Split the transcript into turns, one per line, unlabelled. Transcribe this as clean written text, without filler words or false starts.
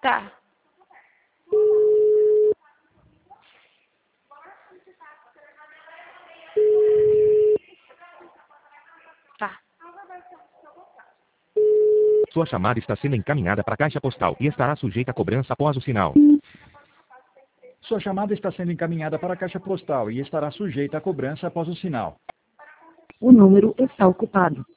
Tá. Tá.
Sua chamada está sendo encaminhada para a caixa postal e estará sujeita a cobrança após o sinal.
Sua chamada está sendo encaminhada para a caixa postal e estará sujeita a cobrança após o sinal.
O número está ocupado.